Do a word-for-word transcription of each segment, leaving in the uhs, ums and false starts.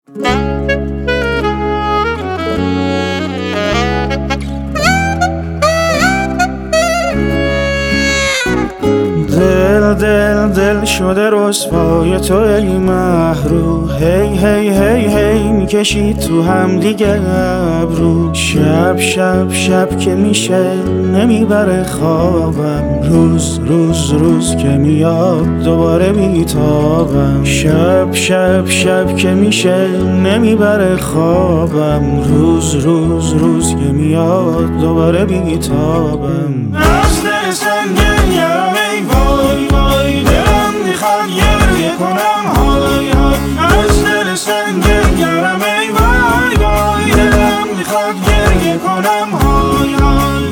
دل دل دل شده رسوای تو ای مهرو، هی هی هی هی میکشی تو هم دیگه ابرو. شب شب شب که میشه نمیبره خوابم، روز روز روز که میاد دوباره بیتابم. شب شب شب که میشه نمیبره خوابم، روز روز روز که میاد دوباره بیتابم. از دل سنگین یارم ای وای وای، دلم میخواد گریه کنم های های. از دل سنگین یارم ای وای وای، دلم میخواد گریه کنم های های.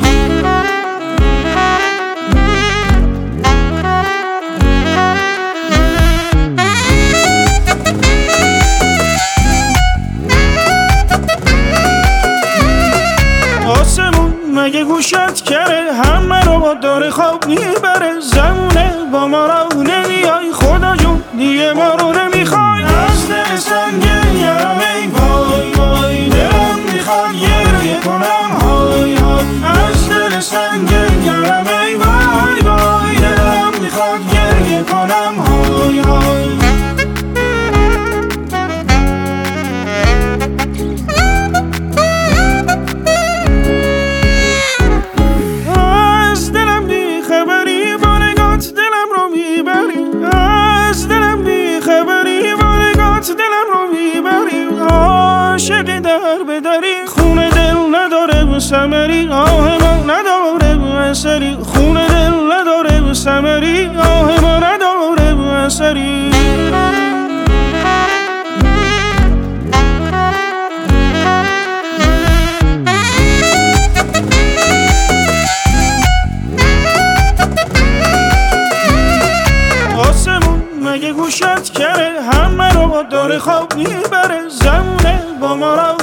آسمون مگه گوشت کره، همه رو داره خواب میبره. زمونه با ما رو نمیای، خدا جون دیگه ما رو نمیخوای. از دل سنگین یارم ای وای وای، دلم میخواد گریه کنم های های. از دل سنگین یارم ای وای وای، دلم میخواد گریه کنم های های. عاشقی در بدری، خون دل نداره ثمری، آه ما نداره اثری. خون دل نداره ثمری، آه ما نداره اثری. آسمون مگه گوشت کره، همه رو داره خواب میبره. زمونه با ما رو